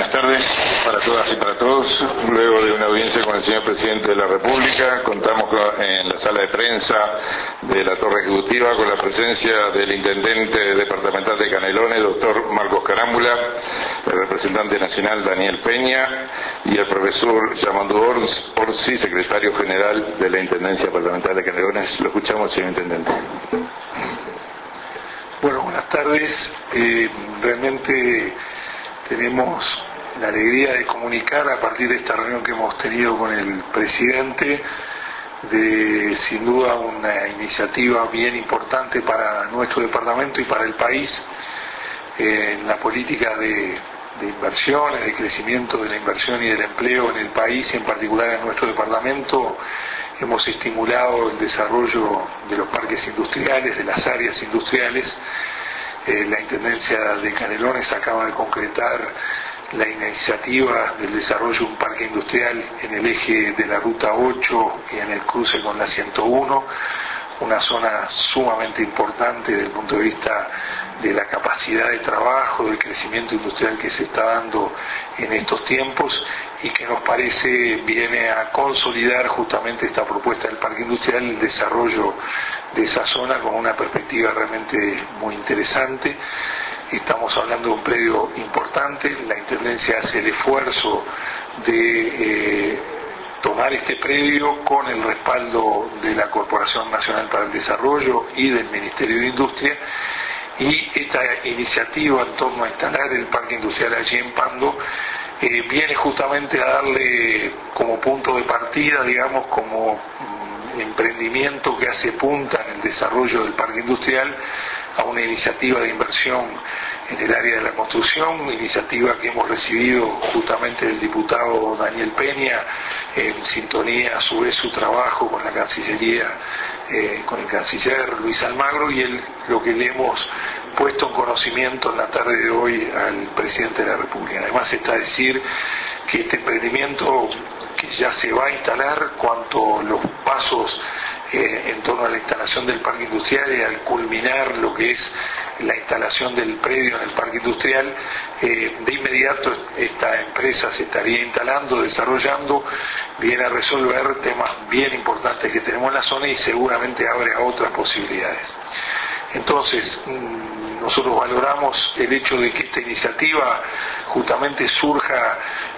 Buenas tardes para todas y para todos. Luego de una audiencia con el señor Presidente de la República, contamos en la sala de prensa de la Torre Ejecutiva con la presencia del Intendente Departamental de Canelones, doctor Marcos Carámbula, el representante nacional Daniel Peña y el profesor Yamandú Orsi, secretario general de la Intendencia Departamental de Canelones. Lo escuchamos, señor Intendente. Bueno, buenas tardes. Realmente tenemos la alegría de comunicar a partir de esta reunión que hemos tenido con el presidente de, sin duda, una iniciativa bien importante para nuestro departamento y para el país en la política de inversiones, de crecimiento de la inversión y del empleo en el país y en particular en nuestro departamento. Hemos estimulado el desarrollo de los parques industriales, de las áreas industriales. La Intendencia de Canelones acaba de concretar la iniciativa del desarrollo de un parque industrial en el eje de la Ruta 8 y en el cruce con la 101, una zona sumamente importante desde el punto de vista de la capacidad de trabajo, del crecimiento industrial que se está dando en estos tiempos y que nos parece viene a consolidar justamente esta propuesta del parque industrial, el desarrollo de esa zona con una perspectiva realmente muy interesante. Estamos hablando de un predio importante, la Intendencia hace el esfuerzo de tomar este predio con el respaldo de la Corporación Nacional para el Desarrollo y del Ministerio de Industria, y esta iniciativa en torno a instalar el parque industrial allí en Pando viene justamente a darle como punto de partida, digamos, como emprendimiento que hace punta en el desarrollo del parque industrial a una iniciativa de inversión en el área de la construcción, iniciativa que hemos recibido justamente del diputado Daniel Peña, en sintonía a su vez su trabajo con la Cancillería, con el canciller Luis Almagro, y lo que le hemos puesto en conocimiento en la tarde de hoy al presidente de la República. Además está a decir que este emprendimiento que ya se va a instalar, cuanto los pasos en torno a la instalación del parque industrial y al culminar lo que es la instalación del predio en el parque industrial, de inmediato esta empresa se estaría instalando, desarrollando, viene a resolver temas bien importantes que tenemos en la zona y seguramente abre a otras posibilidades. Entonces, nosotros valoramos el hecho de que esta iniciativa justamente surja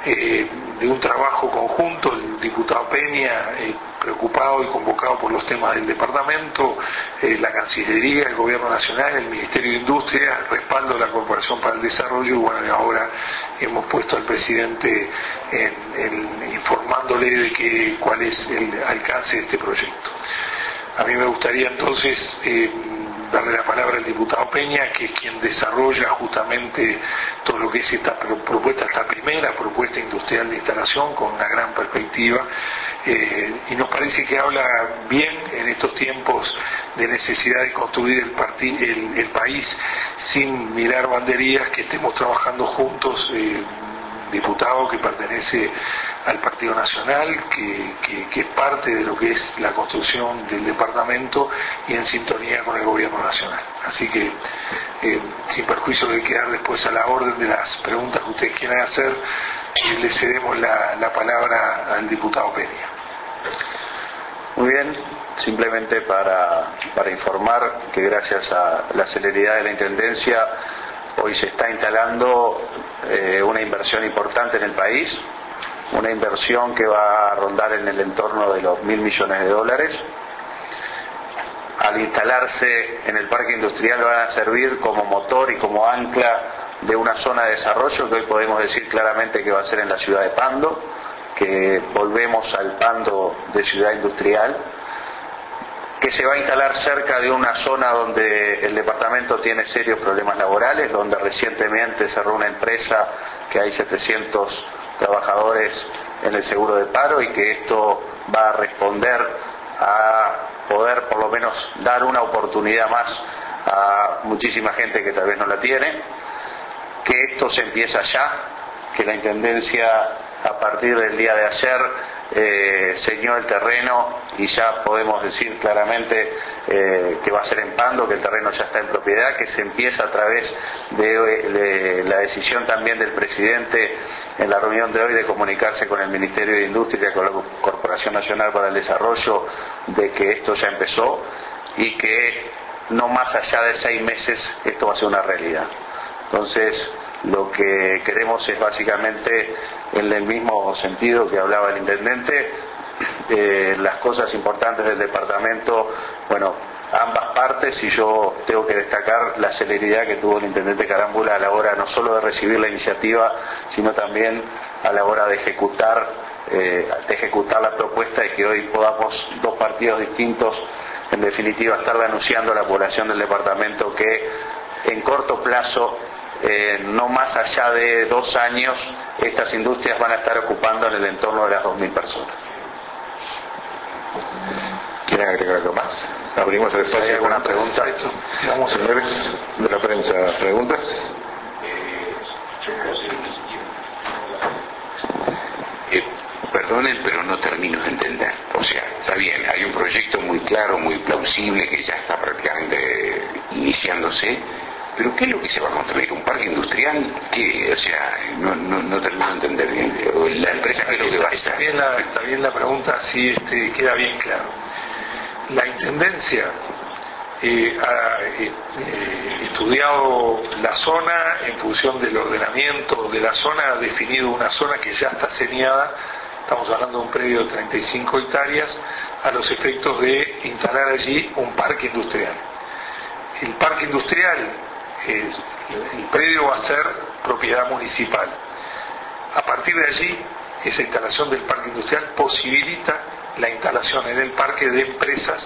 de un trabajo conjunto, el diputado Peña, preocupado y convocado por los temas del departamento, la Cancillería, el Gobierno Nacional, el Ministerio de Industria, respaldo de la Corporación para el Desarrollo, y bueno, y ahora hemos puesto al presidente informándole de cuál es el alcance de este proyecto. A mí me gustaría entonces darle la palabra al diputado Peña, que es quien desarrolla justamente todo lo que es esta propuesta, esta primera propuesta industrial de instalación con una gran perspectiva, y nos parece que habla bien en estos tiempos de necesidad de construir el país sin mirar banderías, que estemos trabajando juntos, diputado que pertenece al Partido Nacional, que es parte de lo que es la construcción del departamento y en sintonía con el Gobierno Nacional. Así que, sin perjuicio de quedar después a la orden de las preguntas que ustedes quieran hacer, le cedemos la palabra al diputado Peña. Muy bien, simplemente para informar que gracias a la celeridad de la Intendencia hoy se está instalando una inversión importante en el país, una inversión que va a rondar en el entorno de los $1.000 millones. Al instalarse en el parque industrial van a servir como motor y como ancla de una zona de desarrollo que hoy podemos decir claramente que va a ser en la ciudad de Pando, que volvemos al Pando de ciudad industrial, que se va a instalar cerca de una zona donde el departamento tiene serios problemas laborales, donde recientemente cerró una empresa que hay 700 trabajadores en el seguro de paro, y que esto va a responder a poder por lo menos dar una oportunidad más a muchísima gente que tal vez no la tiene, que esto se empieza ya, que la Intendencia a partir del día de ayer señó el terreno y ya podemos decir claramente que va a ser en Pando, que el terreno ya está en propiedad, que se empieza a través de la decisión también del presidente en la reunión de hoy de comunicarse con el Ministerio de Industria y con la Corporación Nacional para el Desarrollo de que esto ya empezó y que no más allá de 6 meses esto va a ser una realidad. Entonces, lo que queremos es básicamente, en el mismo sentido que hablaba el intendente, las cosas importantes del departamento, bueno, ambas partes, y yo tengo que destacar la celeridad que tuvo el intendente Carámbula a la hora no solo de recibir la iniciativa, sino también a la hora de ejecutar la propuesta y que hoy podamos, 2 partidos distintos, en definitiva, estarle anunciando a la población del departamento que en corto plazo, no más allá de 2 años, estas industrias van a estar ocupando en el entorno de las 2.000 personas. ¿Quieren agregar algo más? Abrimos el espacio. ¿Hay alguna pregunta? Señores de la prensa, ¿preguntas? Perdonen, pero no termino de entender. O sea, está bien, hay un proyecto muy claro, muy plausible, que ya está prácticamente iniciándose, pero ¿qué es lo que se va a construir? ¿Un parque industrial? ¿Qué? O sea, no termino de entender bien. ¿La empresa qué es lo que va a hacer? Está bien la pregunta, sí, queda bien claro. La Intendencia ha estudiado la zona en función del ordenamiento de la zona, ha definido una zona que ya está señalada. Estamos hablando de un predio de 35 hectáreas a los efectos de instalar allí un parque industrial. El parque industrial, el predio va a ser propiedad municipal. A partir de allí, esa instalación del parque industrial posibilita la instalación en el parque de empresas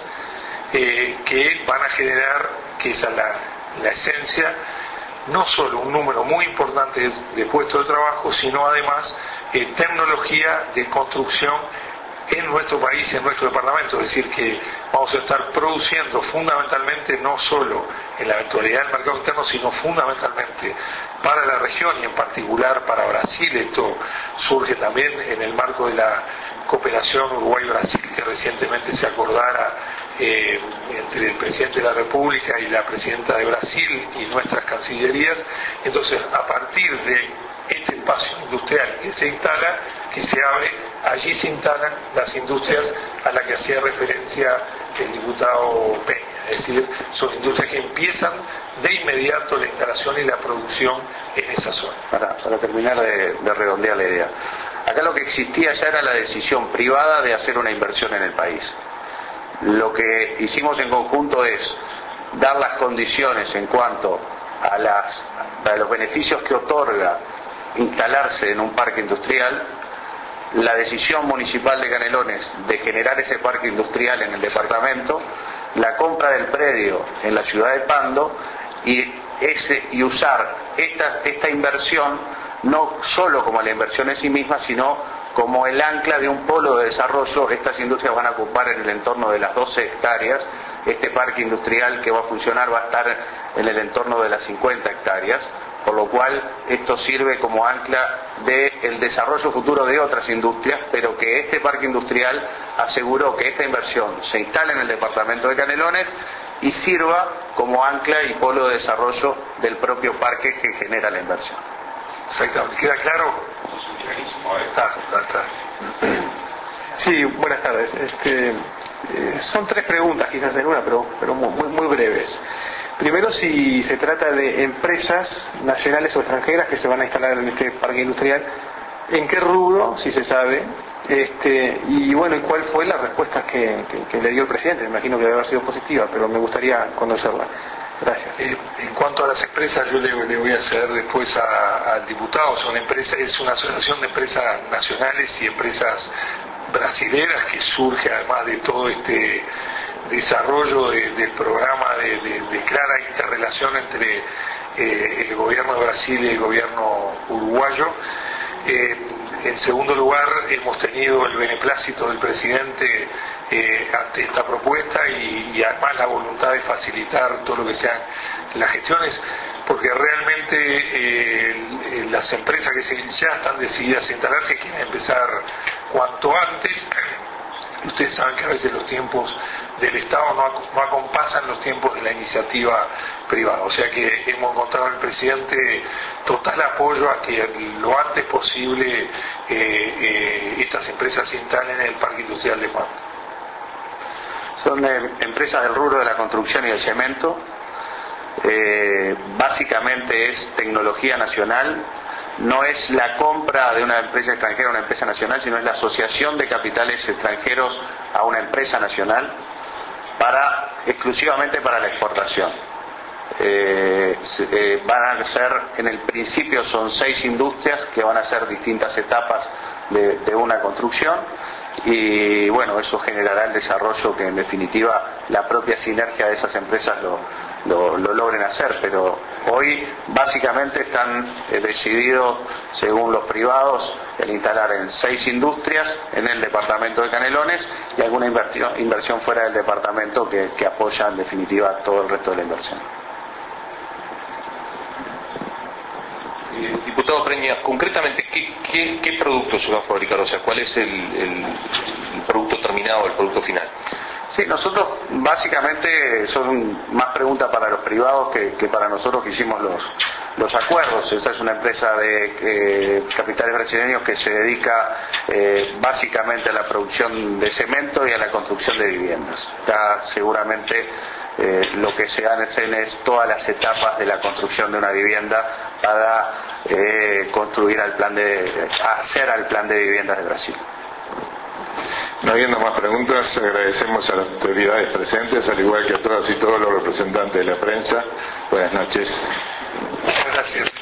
que van a generar, que esa es la esencia, no solo un número muy importante de puestos de trabajo, sino además tecnología de construcción en nuestro país y en nuestro departamento. Es decir, que vamos a estar produciendo fundamentalmente, no solo en la eventualidad del mercado interno, sino fundamentalmente para la región y en particular para Brasil. Esto surge también en el marco de la cooperación Uruguay-Brasil que recientemente se acordara entre el presidente de la República y la presidenta de Brasil y nuestras cancillerías. Entonces, a partir de este espacio industrial que se instala, que se abre, allí se instalan las industrias a las que hacía referencia el diputado Peña. Es decir, son industrias que empiezan de inmediato la instalación y la producción en esa zona. Para terminar de redondear la idea. Acá lo que existía ya era la decisión privada de hacer una inversión en el país. Lo que hicimos en conjunto es dar las condiciones en cuanto a los beneficios que otorga instalarse en un parque industrial, la decisión municipal de Canelones de generar ese parque industrial en el departamento, la compra del predio en la ciudad de Pando y usar esta inversión no solo como la inversión en sí misma, sino como el ancla de un polo de desarrollo. Estas industrias van a ocupar en el entorno de las 12 hectáreas. Este parque industrial que va a funcionar va a estar en el entorno de las 50 hectáreas, por lo cual esto sirve como ancla del desarrollo futuro de otras industrias, pero que este parque industrial aseguró que esta inversión se instale en el departamento de Canelones y sirva como ancla y polo de desarrollo del propio parque que genera la inversión. Exactamente. ¿Queda claro? Está. Sí, buenas tardes. Son 3 preguntas, quizás en una, pero muy breves. Primero, si se trata de empresas nacionales o extranjeras que se van a instalar en este parque industrial, ¿en qué rubro, si se sabe? Y bueno, ¿cuál fue la respuesta que le dio el presidente? Me imagino que debe haber sido positiva, pero me gustaría conocerla. Gracias. En cuanto a las empresas, yo le voy a ceder después al diputado. Es una asociación de empresas nacionales y empresas brasileras que surge además de todo este desarrollo del programa de clara interrelación entre el gobierno de Brasil y el gobierno uruguayo. En segundo lugar, hemos tenido el beneplácito del presidente ante esta propuesta y además la voluntad de facilitar todo lo que sean las gestiones, porque realmente las empresas que ya están decididas a instalarse quieren empezar cuanto antes. Ustedes saben que a veces los tiempos del Estado no acompasan los tiempos de la iniciativa privada, o sea que hemos encontrado en el presidente total apoyo a que lo antes posible estas empresas se instalen en el Parque Industrial de Pando. Son empresas del rubro de la construcción y del cemento. Básicamente es tecnología nacional. No es la compra de una empresa extranjera a una empresa nacional, sino es la asociación de capitales extranjeros a una empresa nacional exclusivamente para la exportación. Van a ser, en el principio son 6 industrias que van a ser distintas etapas de una construcción, y bueno, eso generará el desarrollo que en definitiva la propia sinergia de esas empresas lo logren hacer, pero hoy básicamente están decididos, según los privados, el instalar en 6 industrias en el departamento de Canelones y alguna inversión fuera del departamento que apoya en definitiva todo el resto de la inversión. Diputado Breña, concretamente, ¿qué productos se van a fabricar? O sea, ¿cuál es el producto terminado, el producto final? Sí, nosotros básicamente son más preguntas para los privados que para nosotros que hicimos los acuerdos. Esta es una empresa de capitales brasileños que se dedica básicamente a la producción de cemento y a la construcción de viviendas. Acá seguramente lo que se hacen es todas las etapas de la construcción de una vivienda para construir hacer al plan de viviendas de Brasil. No habiendo más preguntas, agradecemos a las autoridades presentes, al igual que a todas y todos los representantes de la prensa. Buenas noches. Gracias.